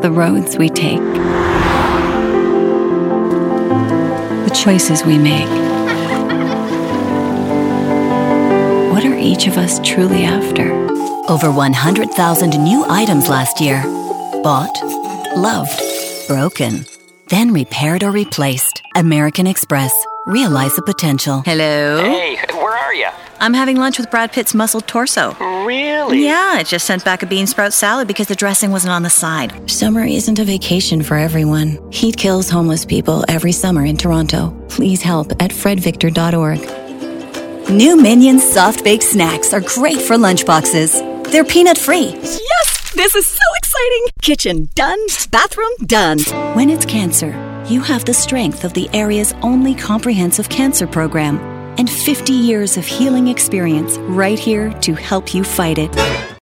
the roads we take, the choices we make. What are each of us truly after? Over 100,000 new items last year. Bought, loved, broken, then repaired or replaced. American Express. Realize the potential. Hello? Hey, where are you? I'm having lunch with Brad Pitt's muscled torso. Really? Yeah, I just sent back a bean sprout salad because the dressing wasn't on the side. Summer isn't a vacation for everyone. Heat kills homeless people every summer in Toronto. Please help at fredvictor.org. New Minions soft baked snacks are great for lunchboxes. They're peanut free. Yes! This is so exciting! Kitchen done, bathroom done. When it's cancer, you have the strength of the area's only comprehensive cancer program and 50 years of healing experience right here to help you fight it.